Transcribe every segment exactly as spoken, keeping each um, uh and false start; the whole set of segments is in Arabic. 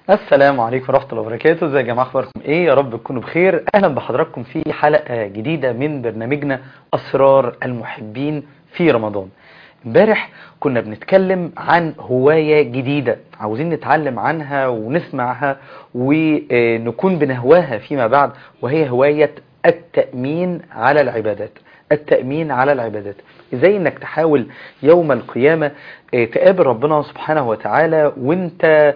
السلام عليكم ورحمة الله وبركاته. ازي يا جماعة، اخباركم ايه؟ يا رب تكونوا بخير. اهلا بحضراتكم في حلقة جديدة من برنامجنا اسرار المحبين في رمضان. امبارح كنا بنتكلم عن هواية جديدة عاوزين نتعلم عنها ونسمعها ونكون بنهواها فيما بعد، وهي هواية التأمين على العبادات. التأمين على العبادات، ازاي انك تحاول يوم القيامة تقابل ربنا سبحانه وتعالى وانت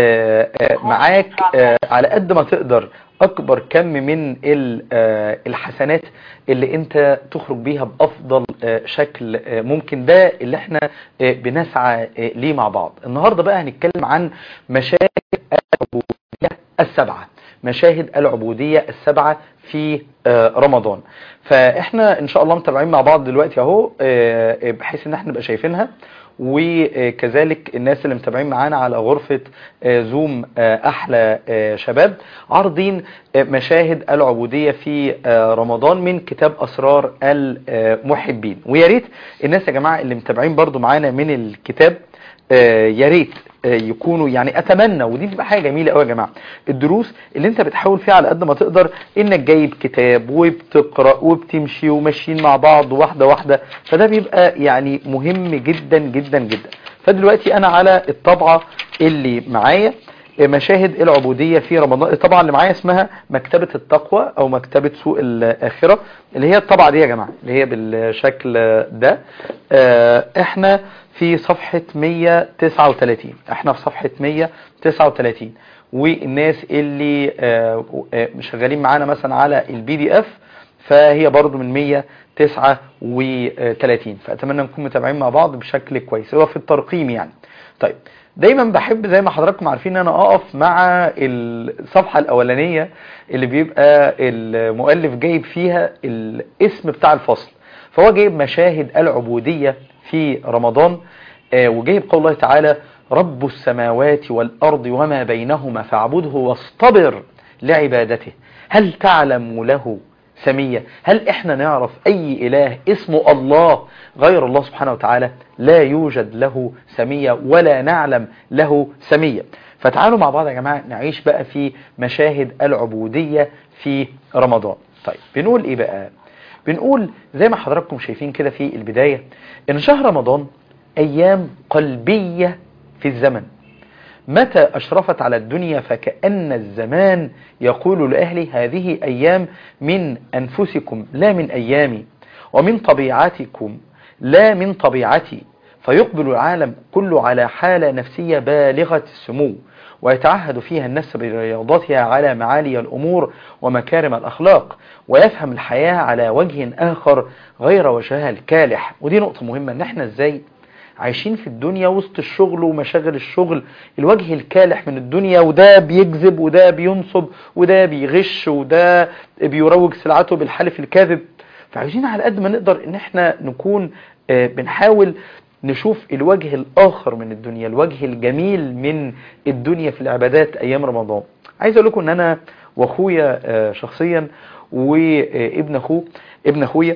معاك على قد ما تقدر اكبر كم من الحسنات اللي انت تخرج بيها بافضل شكل ممكن. ده اللي احنا بنسعى ليه مع بعض. النهاردة بقى هنتكلم عن مشاهد العبودية السبعة مشاهد العبودية السبعة في رمضان. فاحنا ان شاء الله متابعين مع بعض دلوقتي اهو، بحيث ان احنا نبقى شايفينها، وكذلك الناس اللي متابعين معانا على غرفة زوم احلى شباب عارضين مشاهد العبودية في رمضان من كتاب اسرار المحبين. ويا ريت الناس يا جماعة اللي متابعين برضو معانا من الكتاب يا ريت يكونوا، يعني اتمنى، ودي بتبقى حاجه جميله قوي يا جماعه، الدروس اللي انت بتحاول فيها على قد ما تقدر انك جايب كتاب وبتقرا وبتمشي وماشيين مع بعض واحده واحده، فده بيبقى يعني مهم جدا جدا جدا. فدلوقتي انا على الطبعه اللي معايا مشاهد العبودية في رمضان. الطبعة اللي معايا اسمها مكتبة التقوى او مكتبة سوق الآخرة، اللي هي الطبعة دي يا جماعة اللي هي بالشكل ده. احنا في صفحة مية وتسعة وتلاتين احنا في صفحة مية وتسعة وتلاتين، والناس اللي شغالين معانا مثلا على البي دي اف فهي برضو من مية وتسعة وتلاتين، فأتمنى نكون متابعين مع بعض بشكل كويس. هو في الترقيم يعني. طيب، دايما بحب زي ما حضراتكم عارفين ان انا اقف مع الصفحة الاولانية اللي بيبقى المؤلف جايب فيها الاسم بتاع الفصل، فهو جايب مشاهد العبودية في رمضان، وجايب قول الله تعالى: رب السماوات والارض وما بينهما فاعبده واصطبر لعبادته هل تعلم له سمية. هل احنا نعرف اي اله اسمه الله غير الله سبحانه وتعالى؟ لا يوجد له سمية ولا نعلم له سمية. فتعالوا مع بعض يا جماعة نعيش بقى في مشاهد العبودية في رمضان. طيب، بنقول ايه بقى؟ بنقول زي ما حضراتكم شايفين كده في البداية ان شهر رمضان ايام قلبية في الزمن، متى أشرفت على الدنيا فكأن الزمان يقول لأهله: هذه أيام من أنفسكم لا من أيامي، ومن طبيعتكم لا من طبيعتي. فيقبل العالم كله على حالة نفسية بالغة السمو، ويتعهد فيها الناس برياضتها على معالي الأمور ومكارم الأخلاق، ويفهم الحياة على وجه آخر غير وجهها الكالح. ودي نقطة مهمة، ان احنا ازاي عايشين في الدنيا وسط الشغل ومشاغل الشغل، الوجه الكالح من الدنيا، وده بيكذب وده بينصب وده بيغش وده بيروج سلعته بالحلف الكاذب. فعايزين على قد ما نقدر ان احنا نكون بنحاول نشوف الوجه الاخر من الدنيا، الوجه الجميل من الدنيا في العبادات ايام رمضان. عايز اقول لكم ان انا واخويا شخصيا وابن اخوه ابن اخويا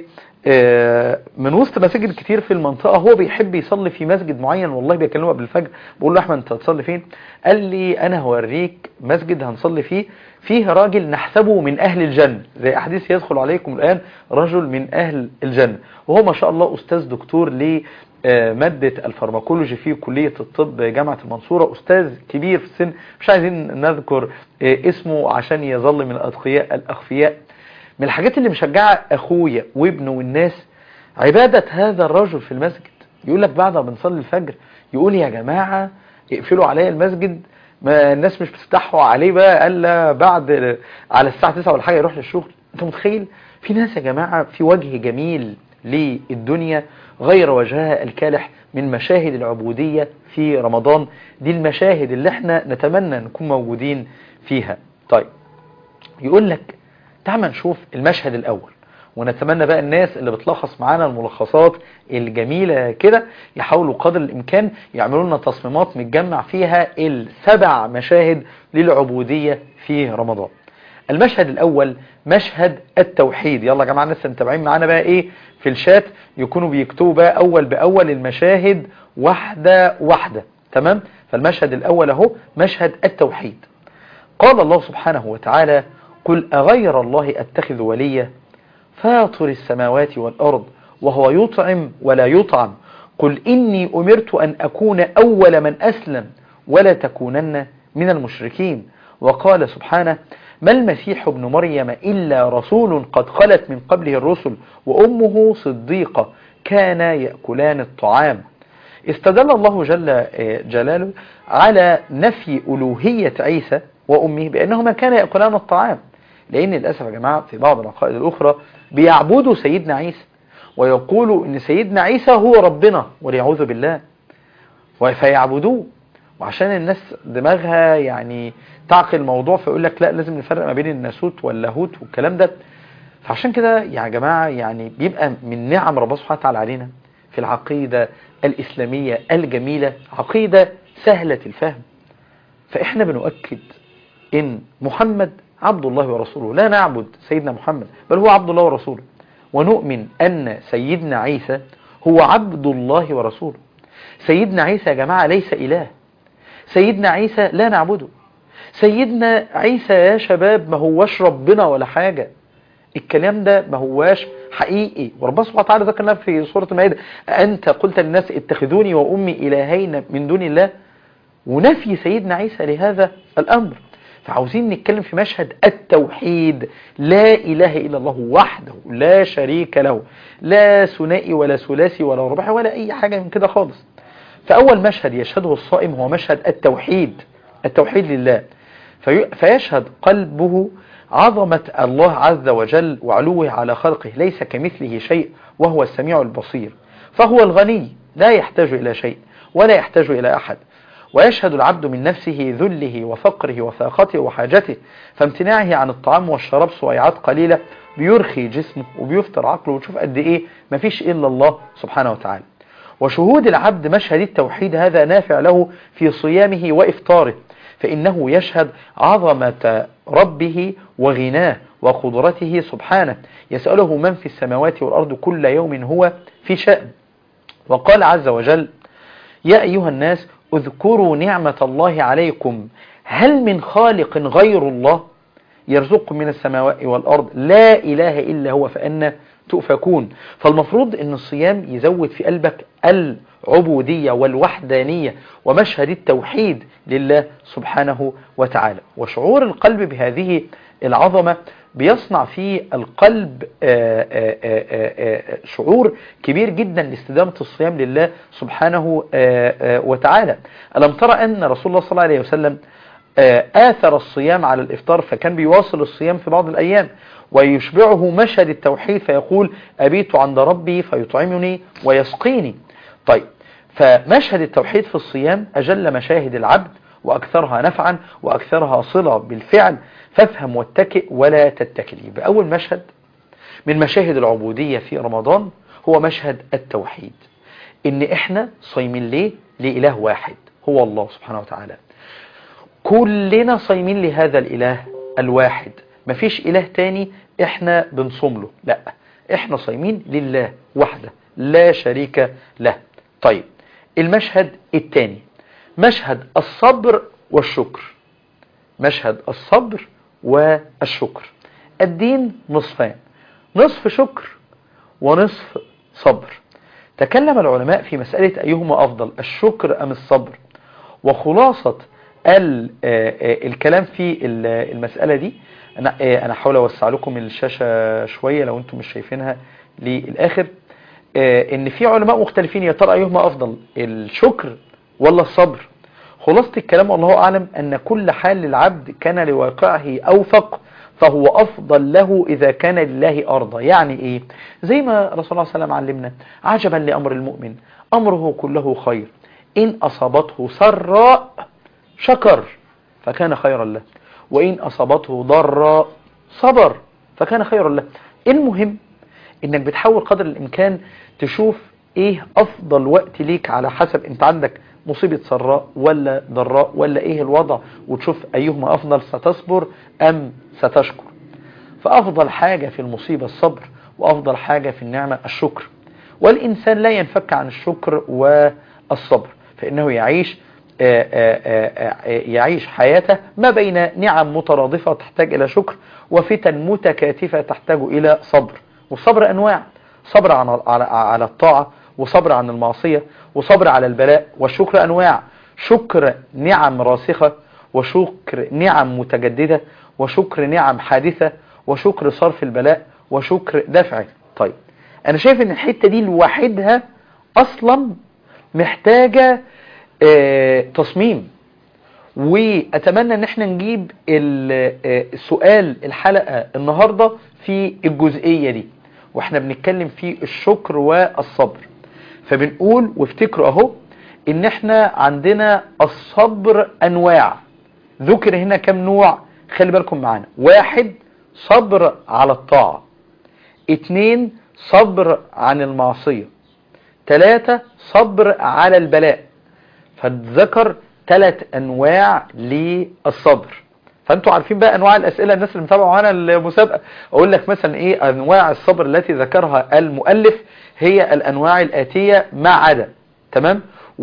من وسط مساجد كتير في المنطقة، هو بيحب يصلي في مسجد معين. والله بيكلمه قبل الفجر بقول له: احمد انت هتصلي فين؟ قال لي: انا هوريك مسجد هنصلي فيه فيه راجل نحسبه من اهل الجنة، زي احاديث يدخل عليكم الان رجل من اهل الجنة. وهو ما شاء الله استاذ دكتور لمادة الفارماكولوجي في كلية الطب جامعة المنصورة، استاذ كبير في السن، مش عايزين نذكر اسمه عشان يظل من الاتقياء الاخفياء. من الحاجات اللي مشجعة اخويا وابنه والناس عبادة هذا الرجل في المسجد. يقول لك بعد ما بنصلي الفجر يقول: يا جماعة اقفلوا عليا المسجد، ما الناس مش بتفتحوا عليه بقى الا بعد على الساعة تسعة ولا حاجة يروح للشغل. انت متخيل؟ في ناس يا جماعة في وجه جميل للدنيا غير وجهها الكالح من مشاهد العبودية في رمضان. دي المشاهد اللي احنا نتمنى نكون موجودين فيها. طيب، يقول لك تعال نشوف المشهد الأول، ونتمنى بقى الناس اللي بتلخص معانا الملخصات الجميلة كده يحاولوا قدر الإمكان يعملوا لنا تصميمات متجمع فيها السبع مشاهد للعبودية في رمضان. المشهد الأول مشهد التوحيد. يلا يا جماعة الناس متابعين معانا بقى إيه في الشات يكونوا بيكتبوا بقى أول بأول المشاهد واحدة واحدة. تمام. فالمشهد الأول اهو مشهد التوحيد. قال الله سبحانه وتعالى: قل أغير الله أتخذ وليا فاطر السماوات والأرض وهو يطعم ولا يطعم قل إني أمرت أن أكون أول من أسلم ولا تكونن من المشركين. وقال سبحانه: ما المسيح ابن مريم إلا رسول قد خلت من قبله الرسل وأمه صديقة كانا يأكلان الطعام. استدل الله جل جلاله على نفي ألوهية عيسى وأمه بأنهما كانا يأكلان الطعام، لأن للأسف يا جماعة في بعض العقائد الأخرى بيعبدوا سيدنا عيسى ويقولوا إن سيدنا عيسى هو ربنا والعياذ بالله فيعبدوه. وعشان الناس دماغها يعني تعقل الموضوع فيقول لك لا لازم نفرق ما بين الناسوت واللاهوت والكلام ده. فعشان كده يا جماعة يعني بيبقى من نعم ربنا سبحانه وتعالى علينا في العقيدة الإسلامية الجميلة عقيدة سهلة الفهم. فإحنا بنؤكد إن محمد عبد الله ورسوله، لا نعبد سيدنا محمد بل هو عبد الله ورسوله، ونؤمن أن سيدنا عيسى هو عبد الله ورسوله. سيدنا عيسى يا جماعة ليس إله، سيدنا عيسى لا نعبده، سيدنا عيسى يا شباب ما هواش ربنا ولا حاجة، الكلام ده ما هواش حقيقي. وربنا سبحانه وتعالى ذكر لنا في سورة المائدة: أنت قلت للناس اتخذوني وأمي إلهين من دون الله، ونفي سيدنا عيسى لهذا الأمر. فعاوزين نتكلم في مشهد التوحيد، لا إله إلا الله وحده لا شريك له، لا ثنائي ولا ثلاثي ولا رباعي ولا أي حاجة من كده خالص. فأول مشهد يشهده الصائم هو مشهد التوحيد، التوحيد لله، في فيشهد قلبه عظمة الله عز وجل وعلوه على خلقه، ليس كمثله شيء وهو السميع البصير، فهو الغني لا يحتاج إلى شيء ولا يحتاج إلى أحد. ويشهد العبد من نفسه ذله وفقره وفاقته وحاجته، فامتناعه عن الطعام والشراب سويعات قليلة بيرخي جسمه وبيفتر عقله، وتشوف قد إيه مفيش إلا الله سبحانه وتعالى. وشهود العبد مشهد التوحيد هذا نافع له في صيامه وإفطاره، فإنه يشهد عظمة ربه وغناه وقدرته سبحانه، يسأله من في السماوات والأرض كل يوم هو في شأن. وقال عز وجل: يا أيها الناس اذكروا نعمة الله عليكم هل من خالق غير الله يرزقكم من السماوات والأرض لا إله إلا هو فأنا تؤفكون. فالمفروض أن الصيام يزود في قلبك العبودية والوحدانية ومشهد التوحيد لله سبحانه وتعالى. وشعور القلب بهذه العظمة بيصنع في القلب آآ آآ شعور كبير جدا لاستدامة الصيام لله سبحانه وتعالى. ألم ترى أن رسول الله صلى الله عليه وسلم آثر الصيام على الإفطار، فكان بيواصل الصيام في بعض الأيام ويشبعه مشهد التوحيد فيقول: أبيت عند ربي فيطعمني ويسقيني. طيب، فمشهد التوحيد في الصيام أجل مشاهد العبد وأكثرها نفعا وأكثرها صلة بالفعل، فافهم واتكئ ولا تتكل. يبقى أول مشهد من مشاهد العبودية في رمضان هو مشهد التوحيد، إن إحنا صايمين ليه؟ لإله واحد هو الله سبحانه وتعالى، كلنا صايمين لهذا الإله الواحد، مفيش إله تاني إحنا بنصوم له، لا، إحنا صايمين لله وحده لا شريك له. طيب، المشهد الثاني مشهد الصبر والشكر، مشهد الصبر والشكر. الدين نصفان، نصف شكر ونصف صبر. تكلم العلماء في مسألة أيهما أفضل، الشكر أم الصبر، وخلاصة الكلام في المسألة دي أنا أنا أحاول أوسع لكم الشاشة شوية لو أنتم مش شايفينها للآخر، إن في علماء مختلفين يا ترى أيهما أفضل، الشكر ولا الصبر. خلاصة الكلام والله أعلم أن كل حال للعبد كان لواقعه أوفق فهو أفضل له إذا كان لله أرضى. يعني إيه؟ زي ما رسول الله صلى الله عليه وسلم علمنا: عجبا لأمر المؤمن أمره كله خير، إن أصابته سراء شكر فكان خيرا له، وإن أصابته ضراء صبر فكان خيرا له. المهم إنك بتحاول قدر الإمكان تشوف إيه أفضل وقت ليك على حسب أنت عندك مصيبة سراء ولا ضراء ولا إيه الوضع، وتشوف أيهما أفضل، ستصبر أم ستشكر. فأفضل حاجة في المصيبة الصبر، وأفضل حاجة في النعمة الشكر، والإنسان لا ينفك عن الشكر والصبر، فإنه يعيش يعيش حياته ما بين نعم مترادفة تحتاج إلى شكر وفتن متكاتفة تحتاج إلى صبر. والصبر أنواع: صبر على الطاعة، وصبر عن المعصية، وصبر على البلاء. والشكر أنواع: شكر نعم راسخة، وشكر نعم متجددة، وشكر نعم حادثة، وشكر صرف البلاء، وشكر دفعه. طيب أنا شايف أن الحتة دي لوحدها أصلا محتاجة اه تصميم، وأتمنى أن احنا نجيب السؤال الحلقة النهاردة في الجزئية دي واحنا بنتكلم في الشكر والصبر. فبنقول وافتكروا اهو ان احنا عندنا الصبر انواع. ذكر هنا كم نوع؟ خلي بالكم معانا: واحد، صبر على الطاعة. اتنين، صبر عن المعصية. تلاتة، صبر على البلاء. فاتذكر ثلاث انواع للصبر. فانتوا عارفين بقى انواع الاسئله، الناس اللي متابعه معانا المسابقه اقول لك مثلا ايه انواع الصبر التي ذكرها المؤلف. هي الانواع الاتيه ما عدا، تمام،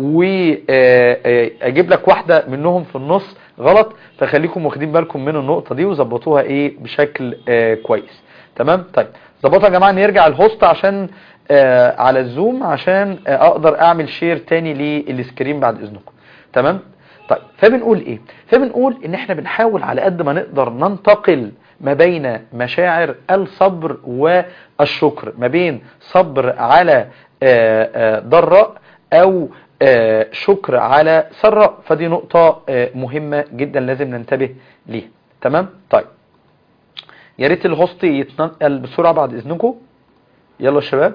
واجيب لك واحده منهم في النص غلط، فخليكم واخدين بالكم من النقطه دي وظبطوها ايه بشكل كويس. تمام. طيب ظبطوا يا جماعه، نرجع الهوست عشان على الزوم عشان اقدر اعمل شير تاني للسكرين بعد اذنكم. تمام. طيب فبنقول ايه؟ فبنقول ان احنا بنحاول على قد ما نقدر ننتقل ما بين مشاعر الصبر والشكر، ما بين صبر على ضراء او شكر على سراء. فدي نقطة مهمة جدا لازم ننتبه ليها. تمام. طيب يا ريت الهوست يتنقل بسرعة بعد اذنكم. يلا يا شباب.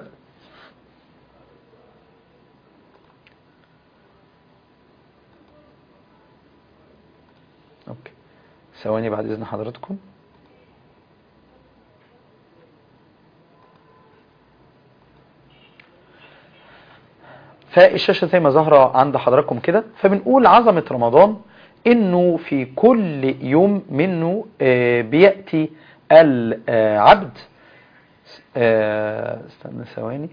اوكي ثواني بعد اذن حضراتكم. فالشاشة زي ما ظاهرة عند حضراتكم كده. فبنقول عظمة رمضان انه في كل يوم منه بيأتي العبد. استنى ثواني.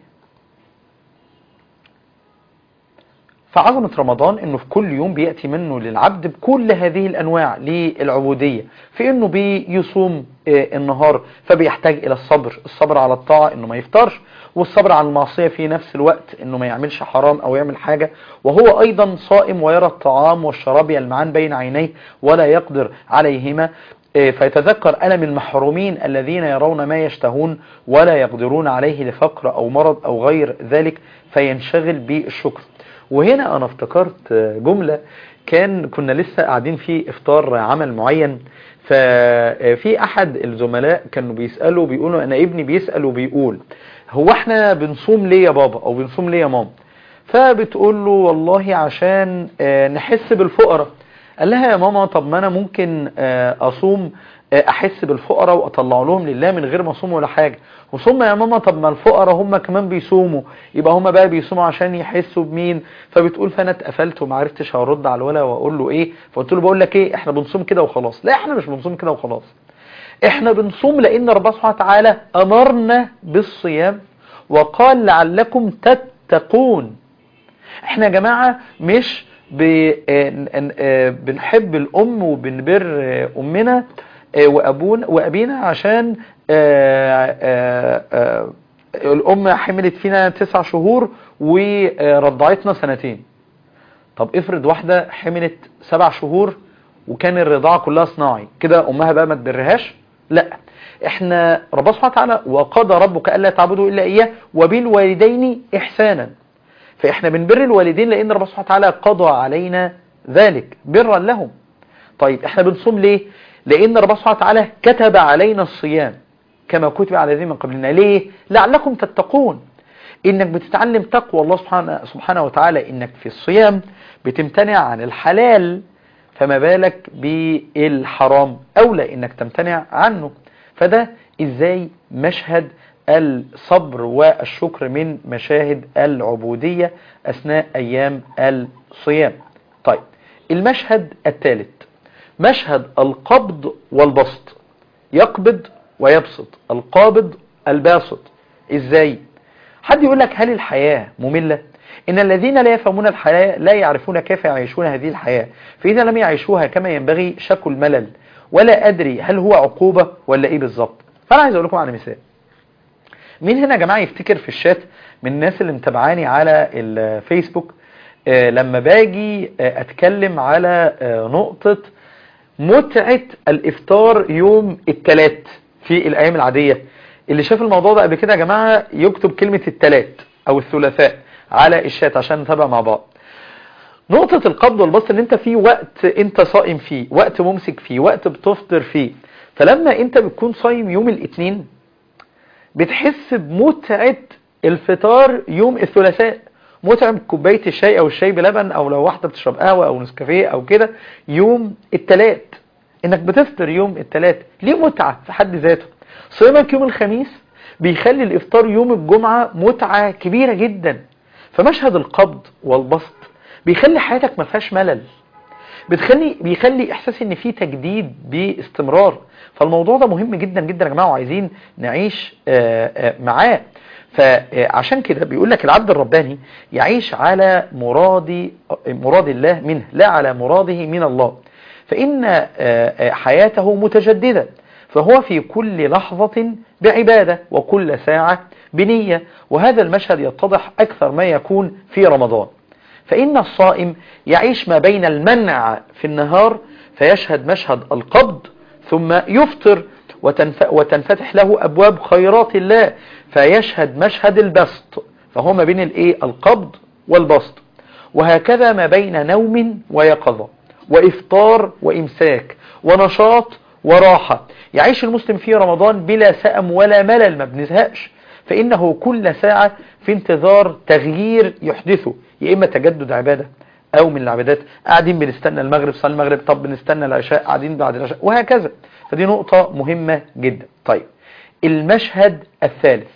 فعظمة رمضان انه في كل يوم بيأتي منه للعبد بكل هذه الانواع للعبودية، في انه بيصوم النهار فبيحتاج الى الصبر، الصبر على الطاعة انه ما يفطرش، والصبر على المعصية في نفس الوقت انه ما يعملش حرام او يعمل حاجة وهو ايضا صائم، ويرى الطعام والشراب يلمعان بين عينيه ولا يقدر عليهما، فيتذكر ألم المحرومين الذين يرون ما يشتهون ولا يقدرون عليه لفقر او مرض او غير ذلك، فينشغل بالشكر. وهنا انا افتكرت جملة كان كنا لسه قاعدين في افطار عمل معين، ففي احد الزملاء كانوا بيسألوا بيقولوا انا ابني بيسأل وبيقول هو احنا بنصوم ليه يا بابا او بنصوم ليه يا ماما؟ فبتقول له والله عشان نحس بالفقراء. قال لها يا ماما طب ما انا ممكن اصوم احس بالفقراء واطلع لهم لله من غير ما اصوم ولا حاجه. وصوم يا ماما طب ما الفقراء هم كمان بيصوموا، يبقى هم بقى بيصوموا عشان يحسوا بمين؟ فبتقول فانا اتقفلت وما عرفتش ارد على الولا واقول له ايه. فقلت له بقول لك ايه، احنا بنصوم كده وخلاص. لا احنا مش بنصوم كده وخلاص، احنا بنصوم لان ربنا سبحانه وتعالى امرنا بالصيام وقال لعلكم تتقون. احنا يا جماعه مش بنحب الام وبنبر امنا وابونا وابينا عشان الام حملت فينا تسع شهور ورضعتنا سنتين. طب افرض واحدة حملت سبع شهور وكان الرضاعة كلها صناعي، كده امها بقى ما تبرهاش؟ لا، احنا ربنا سبحانه وتعالى وقضى ربك الا تعبدوا الا اياه وبالوالدين احسانا. فاحنا بنبر الوالدين لان ربنا سبحانه وتعالى قضى علينا ذلك برا لهم. طيب احنا بنصوم ليه؟ لان ربنا سبحانه وتعالى كتب علينا الصيام كما كتب على الذين من قبلنا. ليه؟ لعلكم تتقون. انك بتتعلم تقوى الله سبحانه سبحانه وتعالى، انك في الصيام بتمتنع عن الحلال، فما بالك بالحرام اولى انك تمتنع عنه. فده ازاي مشهد الصبر والشكر من مشاهد العبودية اثناء ايام الصيام. طيب المشهد الثالث مشهد القبض والبسط. يقبض ويبسط، القابض الباسط. ازاي؟ حد يقول لك هل الحياة مملة؟ إن الذين لا يفهمون الحياة لا يعرفون كيف يعيشون هذه الحياة، فإذا لم يعيشوها كما ينبغي شكوا الملل، ولا أدري هل هو عقوبة ولا إيه بالظبط. فأنا عايز أقول لكم على مثال. مين هنا يا جماعة يفتكر في الشات من الناس اللي متابعاني على الفيسبوك آه لما باجي آه أتكلم على آه نقطة متعة الإفطار يوم الثلاث في الأيام العادية؟ اللي شاف الموضوع ده قبل كده يا جماعة يكتب كلمة الثلاث أو الثلاثاء على الشات عشان نتابع مع بعض. نقطة القبض والبسط ان انت في وقت انت صائم فيه، وقت ممسك فيه، وقت بتفطر فيه. فلما انت بتكون صايم يوم الاثنين بتحس بمتعة الفطار يوم الثلاثاء، متعة كوباية الشاي او الشاي بلبن، او لو واحدة بتشرب قهوة او نسكافيه او كده يوم الثلاث، انك بتفطر يوم الثلاث ليه متعة في حد ذاته. صيامك يوم الخميس بيخلي الافطار يوم الجمعة متعة كبيرة جدا. فمشهد القبض والبسط بيخلي حياتك ما فيهاش ملل، بتخلي بيخلي احساس ان في تجديد باستمرار. فالموضوع ده مهم جدا جدا يا جماعه، وعايزين نعيش معاه. فعشان كده بيقول لك العبد الرباني يعيش على مراد مراد الله منه لا على مراده من الله، فإن حياته متجددة، فهو في كل لحظة بعبادة وكل ساعة بنية. وهذا المشهد يتضح أكثر ما يكون في رمضان. فإن الصائم يعيش ما بين المنع في النهار فيشهد مشهد القبض، ثم يفطر وتنفتح له أبواب خيرات الله فيشهد مشهد البسط، فهو ما بين الايه القبض والبسط. وهكذا ما بين نوم ويقظة وإفطار وإمساك ونشاط وراحة. يعيش المسلم في رمضان بلا سأم ولا ملل، ما بنزهقش، فإنه كل ساعة في انتظار تغيير يحدثه، يا إما تجدد عبادة أو من العبادات، قاعدين بنستنى المغرب صلي المغرب، طب بنستنى العشاء قاعدين بعد العشاء، وهكذا. فدي نقطة مهمة جدا. طيب المشهد الثالث،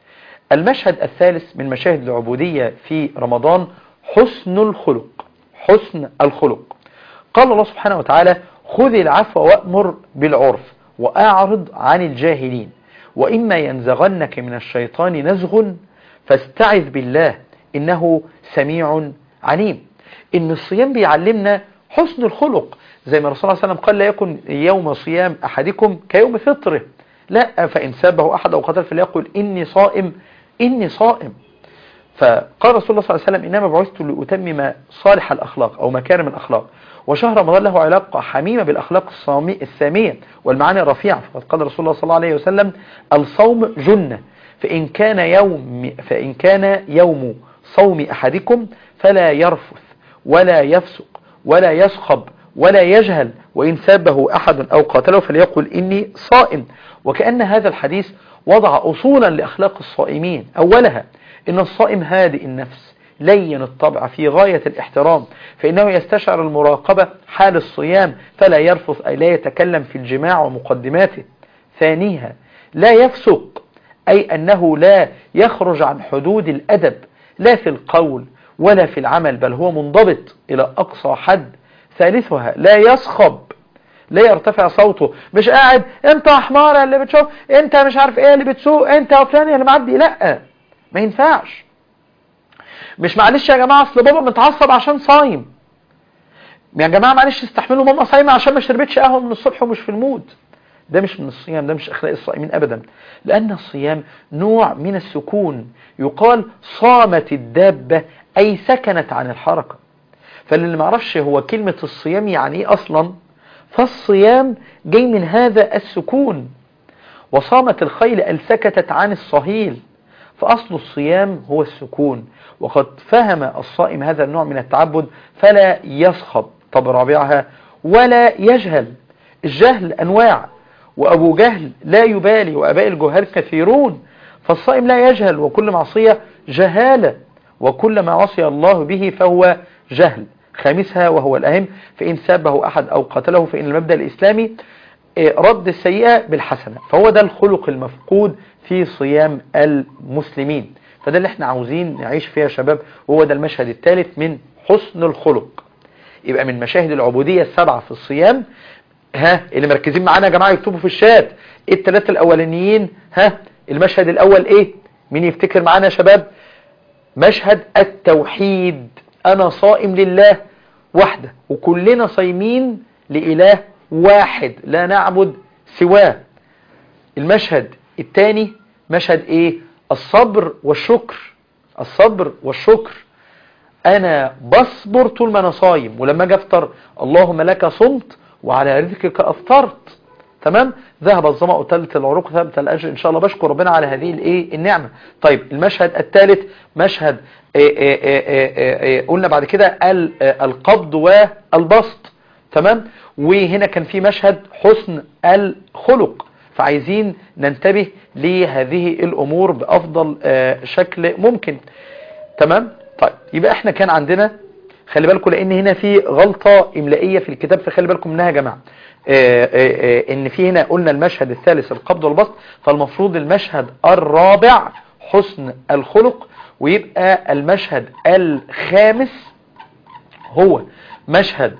المشهد الثالث من مشاهد العبودية في رمضان حسن الخلق. حسن الخلق. قال الله سبحانه وتعالى: خذ العفو وأمر بالعرف وأعرض عن الجاهلين وإما ينزغنك من الشيطان نزغ فاستعذ بالله إنه سميع عليم. إن الصيام بيعلمنا حسن الخلق، زي ما الرسول صلى الله عليه وسلم قال: لا يكن يوم صيام أحدكم كيوم فطره، لا، فإن سابه أحد أو قتل فليقل إني صائم إني صائم. فقال رسول الله صلى الله عليه وسلم: إنما بعثت لأتمم صالح الأخلاق أو مكارم الأخلاق، وشهر رمضان له علاقة حميمة بالأخلاق السامية والمعاني الرفيعة. فقد قال رسول الله صلى الله عليه وسلم: الصوم جنة، فإن كان يوم فإن كان يوم صوم أحدكم فلا يرفث ولا يفسق ولا يصخب ولا يجهل، وإن سابه أحد أو قاتله فليقل إني صائم. وكأن هذا الحديث وضع أصولا لأخلاق الصائمين. أولها إن الصائم هادئ النفس لين الطبع في غاية الاحترام، فإنه يستشعر المراقبة حال الصيام فلا يرفث أي لا يتكلم في الجماع ومقدماته. ثانيها لا يفسق، أي أنه لا يخرج عن حدود الأدب لا في القول ولا في العمل، بل هو منضبط إلى أقصى حد. ثالثها لا يصخب، لا يرتفع صوته، مش قاعد انت يا حمار اللي بتشوف، انت مش عارف ايه اللي بتسوق، انت يا فلان اللي معدي، لا، ما ينفعش. مش معلش يا جماعه اصل بابا متعصب عشان صايم، يا جماعه معلش استحملوا ماما صايمه عشان ما شربتش قهوه من الصبح ومش في المود. ده مش من الصيام، ده مش اخلاق الصائمين ابدا، لان الصيام نوع من السكون. يقال صامت الدابه اي سكنت عن الحركه. فاللي ما يعرفش هو كلمه الصيام يعني ايه اصلا، فالصيام جاي من هذا السكون. وصامت الخيل أن سكتت عن الصهيل، فأصل الصيام هو السكون. وقد فهم الصائم هذا النوع من التعبد فلا يصخب. طب رابعها ولا يجهل. الجهل أنواع، وأبو جهل لا يبالي، وأباء الجهال كثيرون. فالصائم لا يجهل، وكل معصية جهالة، وكل ما عصي الله به فهو جهل. خامسها وهو الأهم، فإن سابه أحد أو قتله فإن المبدأ الإسلامي رد السيئة بالحسنة. فهو ده الخلق المفقود في صيام المسلمين. فده اللي احنا عاوزين نعيش فيها يا شباب، وهو ده المشهد الثالث من حسن الخلق. يبقى من مشاهد العبودية السبعة في الصيام، ها اللي مركزين معانا يا جماعة يكتبوا في الشات الثلاثة الأولانيين. ها المشهد الأول ايه؟ مين يفتكر معانا يا شباب؟ مشهد التوحيد، أنا صائم لله وحده وكلنا صايمين لإله واحد لا نعبد سواه. المشهد الثاني مشهد ايه؟ الصبر والشكر. الصبر والشكر، انا بصبر طول ما انا صايم، ولما اجي افطر اللهم لك صمت وعلى رزقك افطرت. تمام؟ ذهب الظمأ وتلت العروق ثبت الاجر، ان شاء الله بشكر ربنا على هذه الايه النعمه. طيب المشهد الثالث مشهد إيه إيه إيه إيه إيه قلنا بعد كده القبض والبسط. تمام؟ وهنا كان في مشهد حسن الخلق، فعايزين ننتبه لهذه الامور بافضل شكل ممكن. تمام؟ طيب يبقى احنا كان عندنا، خلي بالكم لان هنا في غلطة املائية في الكتاب، فخلي بالكم منها يا جماعة. اه اه اه ان في هنا قلنا المشهد الثالث القبض والبسط، فالمفروض المشهد الرابع حسن الخلق، ويبقى المشهد الخامس هو مشهد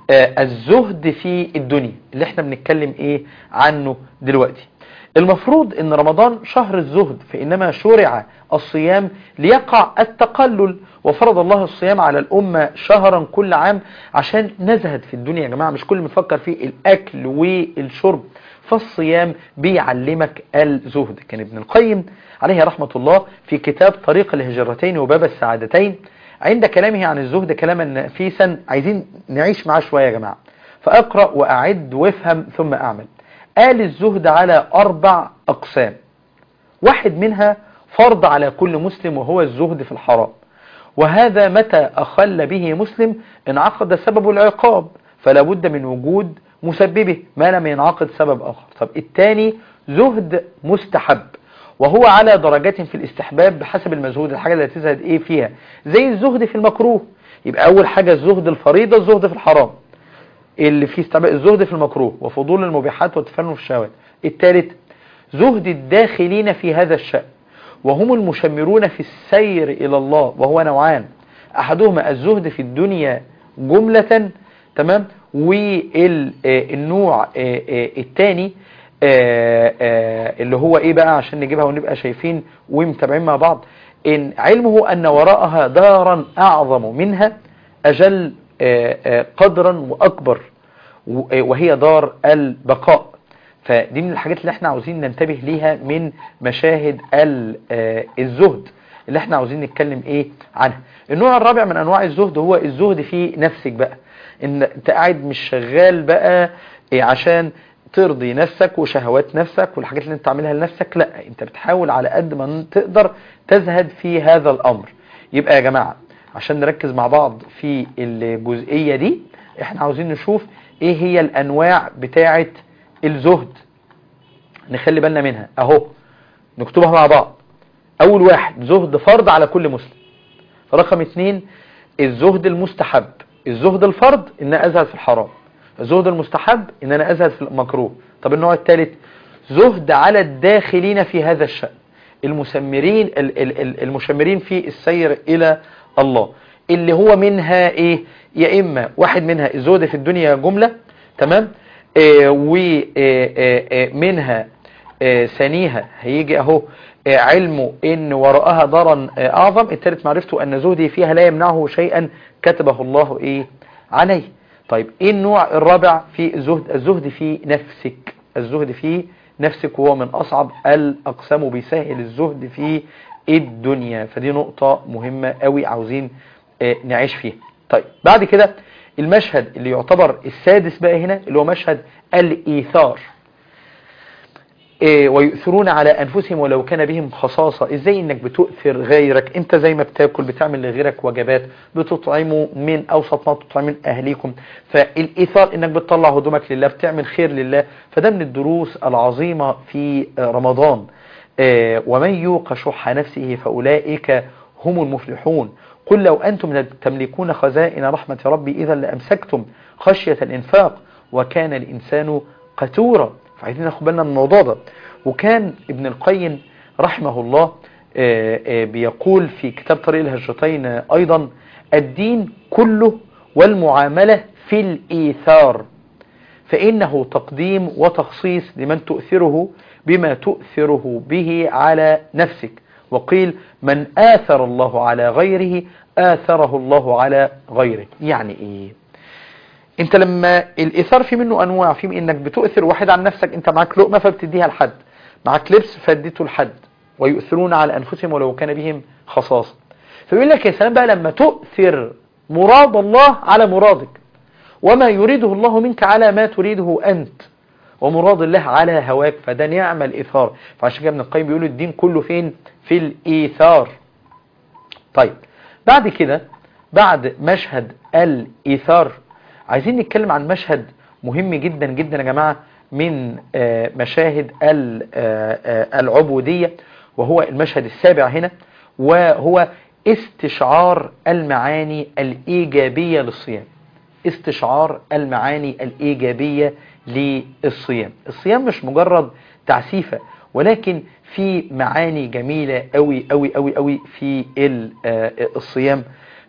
الزهد في الدنيا اللي احنا بنتكلم ايه عنه دلوقتي. المفروض ان رمضان شهر الزهد، فانما شرع الصيام ليقع التقلل، وفرض الله الصيام على الامة شهرا كل عام عشان نزهد في الدنيا يا جماعة، مش كل ما نفكر في الاكل والشرب. فالصيام بيعلمك الزهد. كان ابن القيم عليه رحمة الله في كتاب طريق الهجرتين وباب السعادتين عند كلامه عن الزهد كلاما نفيسا عايزين نعيش معاه شوية يا جماعة، فاقرأ واعد وافهم ثم اعمل. قال الزهد على أربع أقسام، واحد منها فرض على كل مسلم وهو الزهد في الحرام، وهذا متى أخل به مسلم انعقد سبب العقاب، فلا بد من وجود مسببه ما لم ينعقد سبب آخر. طب الثاني زهد مستحب، وهو على درجات في الاستحباب بحسب المزهود، الحاجة اللي تزهد ايه فيها، زي الزهد في المكروه. يبقى أول حاجة الزهد الفريضة الزهد في الحرام، اللي فيه استعباء الزهد في المكروه وفضول المبيحات والتفنن في الشهوات. الثالث زهد الداخلين في هذا الشأن، وهم المشمرون في السير إلى الله، وهو نوعان، أحدهما الزهد في الدنيا جملة، تمام، والنوع الثاني اللي هو ايه بقى عشان نجيبها ونبقى شايفين ومتابعين مع بعض، إن علمه أن وراءها دارا أعظم منها أجل قدرا وأكبر، وهي دار البقاء. فدي من الحاجات اللي احنا عاوزين ننتبه ليها من مشاهد الزهد اللي احنا عاوزين نتكلم ايه عنها. النوع الرابع من انواع الزهد هو الزهد في نفسك بقى، ان انت قاعد مش شغال بقى إيه عشان ترضي نفسك وشهوات نفسك والحاجات اللي انت تعملها لنفسك، لا انت بتحاول على قد ما تقدر تزهد في هذا الامر. يبقى يا جماعة عشان نركز مع بعض في الجزئية دي، احنا عاوزين نشوف ايه هي الانواع بتاعة الزهد، نخلي بالنا منها اهو نكتبها مع بعض. اول واحد زهد فرض على كل مسلم. رقم اتنين الزهد المستحب. الزهد الفرض ان انا ازهد في الحرام، الزهد المستحب ان انا ازهد في المكروه. طب النوع الثالث زهد على الداخلين في هذا الشأن، المسمرين المشمرين في السير الى الله، اللي هو منها ايه؟ يا اما واحد منها الزهد في الدنيا جملة، تمام، آه ومنها آه ثانيها هيجي اهو آه علمه ان وراءها ضرا آه اعظم. الثالث معرفته ان زهدي فيها لا يمنعه شيئا كتبه الله ايه عليه. طيب ايه النوع الرابع في الزهد؟ الزهد في نفسك. الزهد في نفسك وهو من اصعب الاقسام وبيسهل الزهد في الدنيا، فدي نقطة مهمة قوي عاوزين آه نعيش فيها. طيب بعد كده المشهد اللي يعتبر السادس بقى هنا اللي هو مشهد الإيثار. إيه ويؤثرون على أنفسهم ولو كان بهم خصاصة. إزاي إنك بتؤثر غيرك؟ أنت زي ما بتاكل بتعمل لغيرك وجبات، بتطعموا من أوسط ما تطعم من أهليكم. فالإيثار إنك بتطلع هدومك لله، بتعمل خير لله. فده من الدروس العظيمة في رمضان. إيه ومن يوق شح نفسه فأولئك هم المفلحون. قل لو أنتم تملكون خزائن رحمة ربي إذا لأمسكتم خشية الإنفاق وكان الإنسان قتورا. فعايزين ناخد بالنا من الموضوع ده. وكان ابن القيم رحمه الله بيقول في كتاب طريق الهجرتين أيضا الدين كله والمعاملة في الإيثار، فإنه تقديم وتخصيص لمن تؤثره بما تؤثره به على نفسك، وقيل من آثر الله على غيره آثره الله على غيره. يعني ايه؟ انت لما الإيثار في منه انواع، في انك بتؤثر واحد عن نفسك، انت معاك لقمة فبتديها لحد، معاك لبس فاديته لحد، ويؤثرون على انفسهم ولو كان بهم خصاصة. فيقول لك يا سلام بقى لما تؤثر مراد الله على مرادك، وما يريده الله منك على ما تريده أنت، ومراد الله على هواك، فده نعم الإيثار. فعشان كده ابن القيم بيقول الدين كله فين؟ في الإيثار. طيب بعد كده، بعد مشهد الإيثار، عايزين نتكلم عن مشهد مهم جدا جدا يا جماعة من مشاهد العبودية، وهو المشهد السابع هنا، وهو استشعار المعاني الإيجابية للصيام. استشعار المعاني الإيجابية للصيام. الصيام مش مجرد تعسيفة، ولكن في معاني جميلة قوي قوي قوي قوي في الصيام.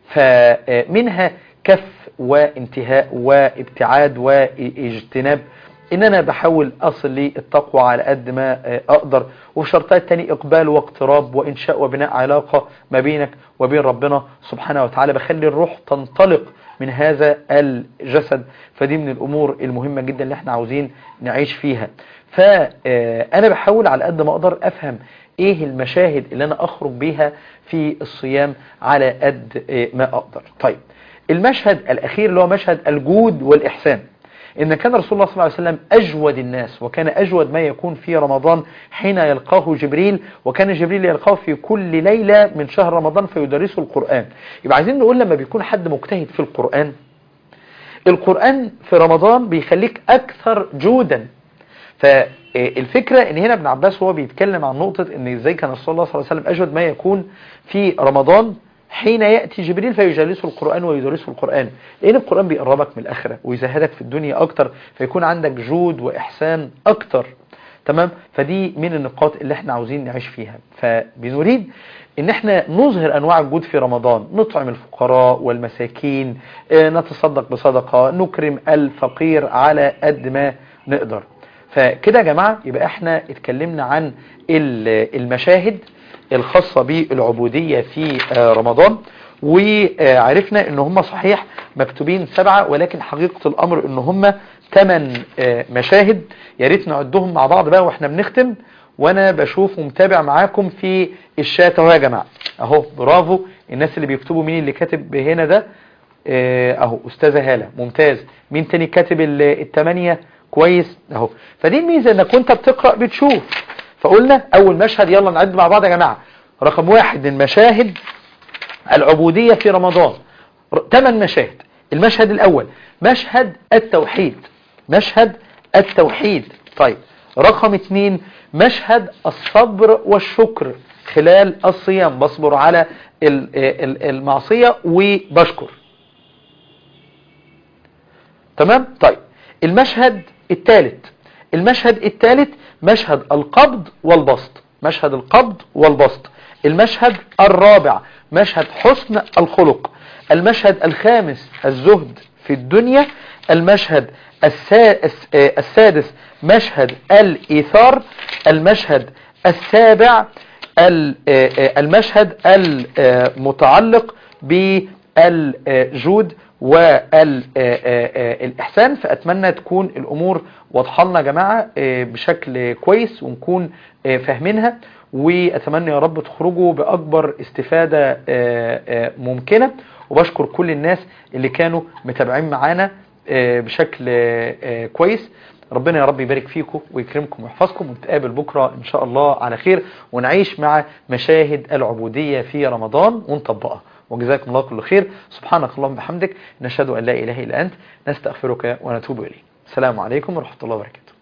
فمنها كف وانتهاء وابتعاد واجتناب، ان انا بحاول اصل للتقوى على قد ما اقدر، وفي شرطها التاني اقبال واقتراب وانشاء وبناء علاقة ما بينك وبين ربنا سبحانه وتعالى، بخلي الروح تنطلق من هذا الجسد. فدي من الامور المهمة جدا اللي احنا عاوزين نعيش فيها. فانا بحاول على قد ما اقدر افهم ايه المشاهد اللي انا اخرج بيها في الصيام على قد ما اقدر. طيب المشهد الاخير اللي هو مشهد الجود والاحسان، إن كان رسول الله صلى الله عليه وسلم أجود الناس، وكان أجود ما يكون في رمضان حين يلقاه جبريل، وكان جبريل يلقاه في كل ليلة من شهر رمضان فيدرسه القرآن. يبقى عايزين نقول لما بيكون حد مجتهد في القرآن، القرآن في رمضان بيخليك أكثر جودا. فالفكرة ان هنا ابن عباس هو بيتكلم عن نقطة ان ازاي كان رسول الله صلى الله عليه وسلم أجود ما يكون في رمضان حين يأتي جبريل فيجلسه القرآن ويدرسه القرآن، لأن القرآن بيقربك من الآخرة ويزهدك في الدنيا أكتر، فيكون عندك جود وإحسان أكتر. تمام؟ فدي من النقاط اللي احنا عاوزين نعيش فيها. فبنريد ان احنا نظهر انواع الجود في رمضان، نطعم الفقراء والمساكين، نتصدق بصدقة، نكرم الفقير على قد ما نقدر. فكده يا جماعة يبقى احنا اتكلمنا عن المشاهد الخاصة بالعبودية في رمضان، وعرفنا ان هم صحيح مكتوبين سبعة، ولكن حقيقة الامر ان هم ثمان مشاهد. يا ريت نعدهم مع بعض بقى واحنا بنختم، وانا بشوف ومتابع معاكم في الشات اهو يا جماعة. اهو برافو الناس اللي بيكتبوا. مين اللي كاتب هنا ده؟ اهو استاذة هالة، ممتاز. مين تاني كاتب الثمانية؟ كويس اهو. فدي الميزة انك وانت بتقرأ بتشوف. فقلنا اول مشهد، يلا نعد مع بعض يا جماعة. رقم واحد من مشاهد العبودية في رمضان، ثمان مشاهد. المشهد الاول مشهد التوحيد، مشهد التوحيد. طيب رقم اثنين مشهد الصبر والشكر خلال الصيام، بصبر على المعصية وبشكر. تمام؟ طيب المشهد الثالث، المشهد الثالث مشهد القبض والبسط، مشهد القبض والبسط. المشهد الرابع مشهد حسن الخلق. المشهد الخامس الزهد في الدنيا. المشهد السادس مشهد الإيثار. المشهد السابع المشهد المتعلق بالجود والإحسان. فأتمنى تكون الأمور واضحة لنا يا جماعة بشكل كويس ونكون فاهمينها، وأتمنى يا رب تخرجوا بأكبر استفادة ممكنة. وبشكر كل الناس اللي كانوا متابعين معانا بشكل كويس. ربنا يا رب يبارك فيكم ويكرمكم ويحفظكم، ونتقابل بكرة إن شاء الله على خير، ونعيش مع مشاهد العبودية في رمضان ونطبقها. وجزاكم الله كل خير. سبحانك اللهم وبحمدك، نشهد أن لا إله إلا أنت، نستغفرك ونتوب إليك. السلام عليكم ورحمة الله وبركاته.